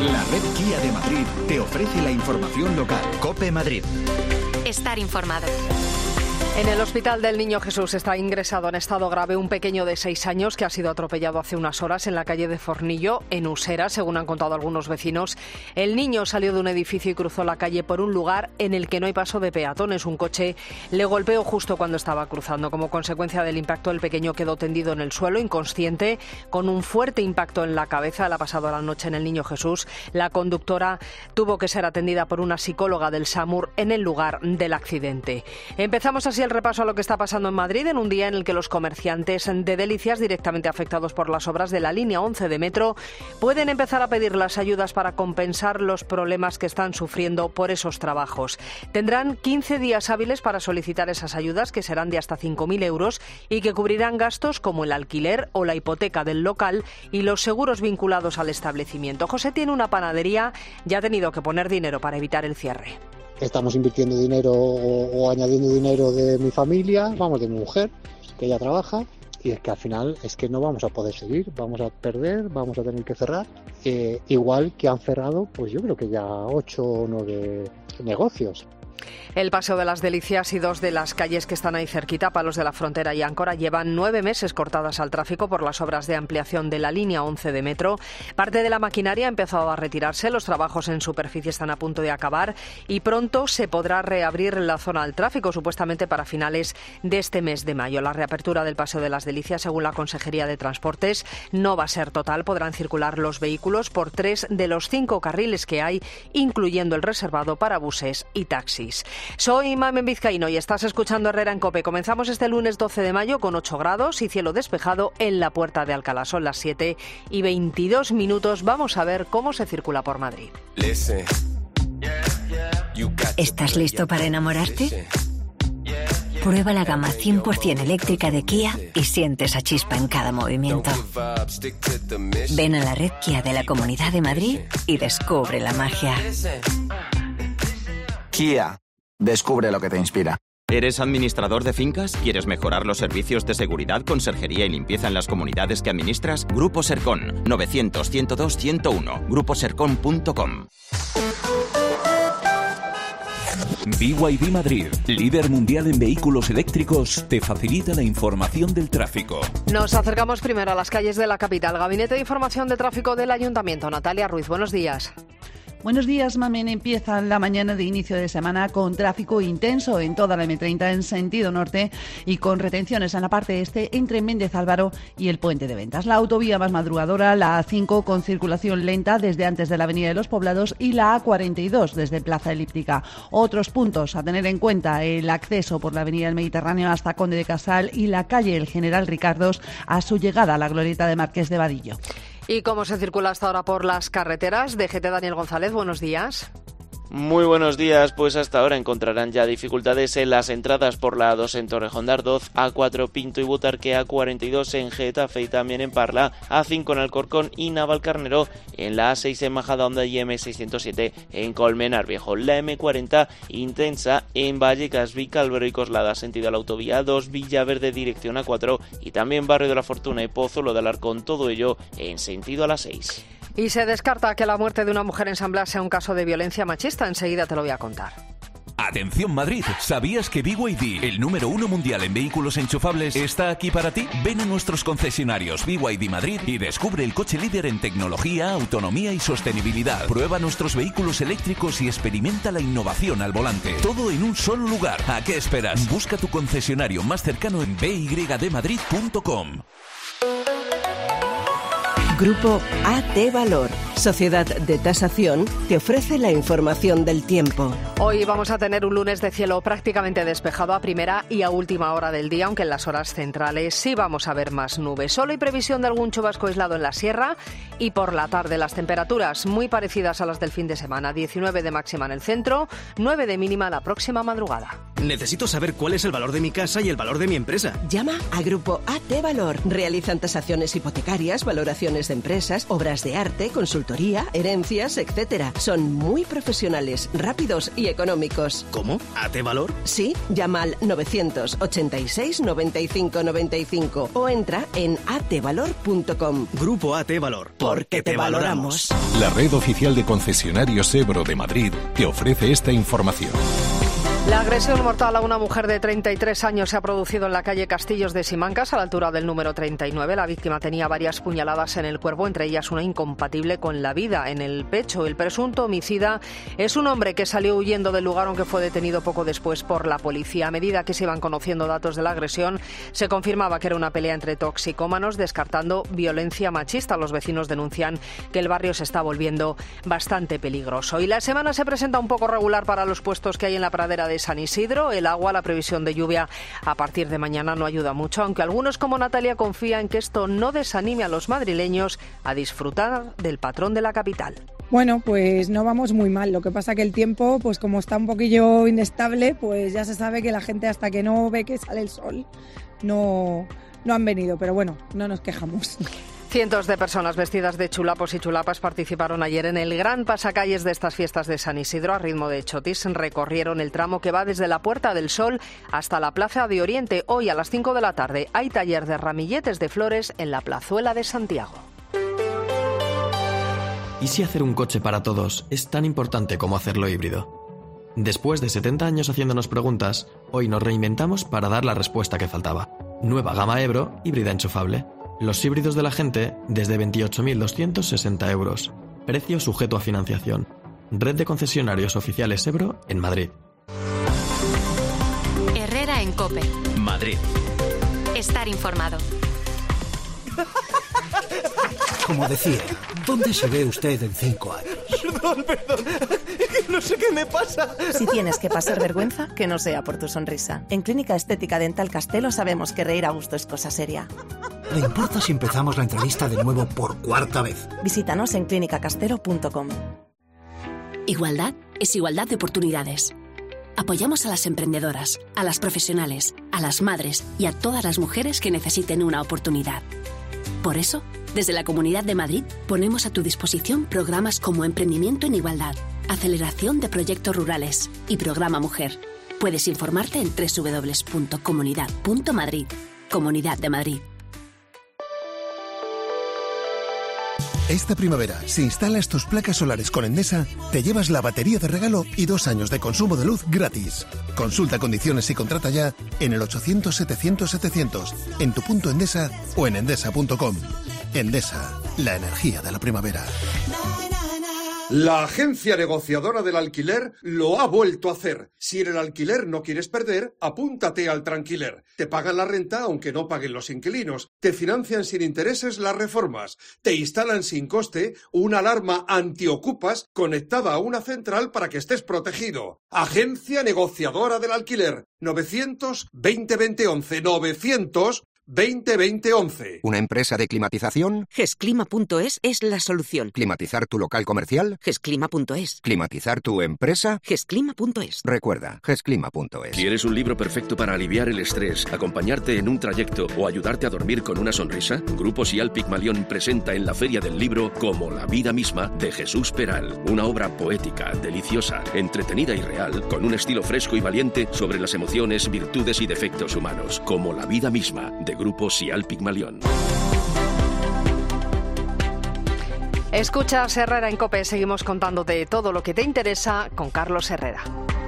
La red Kia de Madrid te ofrece la información local. COPE Madrid. Estar informado. En el Hospital del Niño Jesús está ingresado en estado grave un pequeño de 6 años que ha sido atropellado hace unas horas en la calle de Fornillo, en Usera, según han contado algunos vecinos. El niño salió de un edificio y cruzó la calle por un lugar en el que no hay paso de peatones. Un coche le golpeó justo cuando estaba cruzando. Como consecuencia del impacto, el pequeño quedó tendido en el suelo, inconsciente, con un fuerte impacto en la cabeza. Le ha pasado la noche en el Niño Jesús. La conductora tuvo que ser atendida por una psicóloga del SAMUR en el lugar del accidente. Empezamos así el repaso a lo que está pasando en Madrid en un día en el que los comerciantes de Delicias, directamente afectados por las obras de la línea 11 de metro, pueden empezar a pedir las ayudas para compensar los problemas que están sufriendo por esos trabajos. Tendrán 15 días hábiles para solicitar esas ayudas, que serán de hasta 5.000 euros y que cubrirán gastos como el alquiler o la hipoteca del local y los seguros vinculados al establecimiento. José tiene una panadería y ha tenido que poner dinero para evitar el cierre. Estamos invirtiendo dinero o añadiendo dinero de mi familia, de mi mujer, que ella trabaja, y es que al final es que no vamos a poder seguir, vamos a perder, vamos a tener que cerrar, igual que han cerrado, pues yo creo que ya 8 o 9 negocios. El Paseo de las Delicias y 2 de las calles que están ahí cerquita, Palos de la Frontera y Áncora, llevan 9 meses cortadas al tráfico por las obras de ampliación de la línea 11 de metro. Parte de la maquinaria ha empezado a retirarse, los trabajos en superficie están a punto de acabar y pronto se podrá reabrir la zona al tráfico, supuestamente para finales de este mes de mayo. La reapertura del Paseo de las Delicias, según la Consejería de Transportes, no va a ser total. Podrán circular los vehículos por 3 de los 5 carriles que hay, incluyendo el reservado para buses y taxis. Soy Mamen Vizcaíno y estás escuchando Herrera en COPE. Comenzamos este lunes 12 de mayo con 8 grados y cielo despejado en la Puerta de Alcalá. Son las 7:22. Vamos a ver cómo se circula por Madrid. ¿Estás listo para enamorarte? Prueba la gama 100% eléctrica de Kia y siente esa chispa en cada movimiento. Ven a la red Kia de la Comunidad de Madrid y descubre la magia. Kia. Descubre lo que te inspira. ¿Eres administrador de fincas? ¿Quieres mejorar los servicios de seguridad, conserjería y limpieza en las comunidades que administras? Grupo Sercon. 900-102-101. gruposercon.com. BYD Madrid, líder mundial en vehículos eléctricos, te facilita la información del tráfico. Nos acercamos primero a las calles de la capital. Gabinete de Información de Tráfico del Ayuntamiento. Natalia Ruiz, buenos días. Buenos días, Mamen. Empieza la mañana de inicio de semana con tráfico intenso en toda la M30 en sentido norte y con retenciones en la parte este entre Méndez Álvaro y el Puente de Ventas. La autovía más madrugadora, la A5 con circulación lenta desde antes de la Avenida de los Poblados y la A42 desde Plaza Elíptica. Otros puntos a tener en cuenta: el acceso por la Avenida del Mediterráneo hasta Conde de Casal y la calle El General Ricardos a su llegada a la glorieta de Marqués de Vadillo. ¿Y cómo se circula hasta ahora por las carreteras? DGT Daniel González, buenos días. Muy buenos días, pues hasta ahora encontrarán ya dificultades en las entradas por la A2 en Torrejón de Ardoz, A4 Pinto y Butarque, A42 en Getafe y también en Parla, A5 en Alcorcón y Navalcarnero, en la A6 en Majadahonda y M607 en Colmenar Viejo. La M40 intensa en Vallecas, Vicálvaro y Coslada, sentido a la autovía 2, Villaverde dirección A4 y también Barrio de la Fortuna y Pozuelo de Alarcón, todo ello en sentido a la 6. Y se descarta que la muerte de una mujer en San Blas sea un caso de violencia machista. Enseguida te lo voy a contar. Atención Madrid, ¿sabías que BYD, el número 1 mundial en vehículos enchufables, está aquí para ti? Ven a nuestros concesionarios BYD Madrid y descubre el coche líder en tecnología, autonomía y sostenibilidad. Prueba nuestros vehículos eléctricos y experimenta la innovación al volante. Todo en un solo lugar. ¿A qué esperas? Busca tu concesionario más cercano en bydmadrid.com. Grupo AT Valor, sociedad de tasación, te ofrece la información del tiempo. Hoy vamos a tener un lunes de cielo prácticamente despejado a primera y a última hora del día, aunque en las horas centrales sí vamos a ver más nubes. Solo hay previsión de algún chubasco aislado en la sierra y por la tarde las temperaturas muy parecidas a las del fin de semana. 19 de máxima en el centro, 9 de mínima la próxima madrugada. Necesito saber cuál es el valor de mi casa y el valor de mi empresa. Llama a Grupo AT Valor. Realizan tasaciones hipotecarias, valoraciones de empresas, obras de arte, consultoría, herencias, etc. Son muy profesionales, rápidos y económicos. ¿Cómo? ¿AT Valor? Sí, llama al 986 95 95 o entra en atvalor.com. Grupo AT Valor. porque te valoramos. La red oficial de concesionarios Ebro de Madrid te ofrece esta información. La agresión mortal a una mujer de 33 años se ha producido en la calle Castillos de Simancas, a la altura del número 39. La víctima tenía varias puñaladas en el cuerpo, entre ellas una incompatible con la vida en el pecho. El presunto homicida es un hombre que salió huyendo del lugar, aunque fue detenido poco después por la policía. A medida que se iban conociendo datos de la agresión, se confirmaba que era una pelea entre toxicómanos, descartando violencia machista. Los vecinos denuncian que el barrio se está volviendo bastante peligroso. Y la semana se presenta un poco regular para los puestos que hay en la pradera de San Isidro. El agua, la previsión de lluvia a partir de mañana no ayuda mucho, aunque algunos como Natalia confían en que esto no desanime a los madrileños a disfrutar del patrón de la capital. Bueno, pues no vamos muy mal. Lo que pasa que el tiempo, pues como está un poquillo inestable, pues ya se sabe que la gente hasta que no ve que sale el sol no han venido, pero bueno, no nos quejamos. Cientos de personas vestidas de chulapos y chulapas participaron ayer en el gran pasacalles de estas fiestas de San Isidro. A ritmo de chotis recorrieron el tramo que va desde la Puerta del Sol hasta la Plaza de Oriente. Hoy a las 5 de la tarde hay taller de ramilletes de flores en la Plazuela de Santiago. ¿Y si hacer un coche para todos es tan importante como hacerlo híbrido? Después de 70 años haciéndonos preguntas, hoy nos reinventamos para dar la respuesta que faltaba. Nueva gama Ebro, híbrida enchufable. Los híbridos de la gente desde 28.260 euros. Precio sujeto a financiación. Red de concesionarios oficiales Ebro en Madrid. Herrera en COPE. Madrid. Estar informado. Como decía, ¿dónde se ve usted en 5 años? Perdón, es que no sé qué me pasa. Si tienes que pasar vergüenza, que no sea por tu sonrisa. En Clínica Estética Dental Castelo sabemos que reír a gusto es cosa seria. ¿Le importa si empezamos la entrevista de nuevo por 4ª vez? Visítanos en clinicacastelo.com. Igualdad es igualdad de oportunidades. Apoyamos a las emprendedoras, a las profesionales, a las madres y a todas las mujeres que necesiten una oportunidad. Por eso, desde la Comunidad de Madrid ponemos a tu disposición programas como Emprendimiento en Igualdad, Aceleración de Proyectos Rurales y Programa Mujer. Puedes informarte en www.comunidad.madrid. Comunidad de Madrid. Esta primavera, si instalas tus placas solares con Endesa, te llevas la batería de regalo y 2 años de consumo de luz gratis. Consulta condiciones y contrata ya en el 800-700-700, en tu punto Endesa o en endesa.com. Endesa, la energía de la primavera. La agencia negociadora del alquiler lo ha vuelto a hacer. Si en el alquiler no quieres perder, apúntate al Tranquiler. Te pagan la renta aunque no paguen los inquilinos. Te financian sin intereses las reformas. Te instalan sin coste una alarma antiocupas conectada a una central para que estés protegido. Agencia negociadora del alquiler. 900-20-20-11. 900-20-20-11. ¿Una empresa de climatización? Gesclima.es es la solución. ¿Climatizar tu local comercial? Gesclima.es. ¿Climatizar tu empresa? Gesclima.es. Recuerda, gesclima.es. ¿Quieres un libro perfecto para aliviar el estrés, acompañarte en un trayecto o ayudarte a dormir con una sonrisa? Grupo Sial Pigmalión presenta en la Feria del Libro Como la vida misma de Jesús Peral. Una obra poética, deliciosa, entretenida y real, con un estilo fresco y valiente sobre las emociones, virtudes y defectos humanos. Como la vida misma de Grupo Sial Pigmalión. Escuchas Herrera en COPE. Seguimos contándote todo lo que te interesa con Carlos Herrera.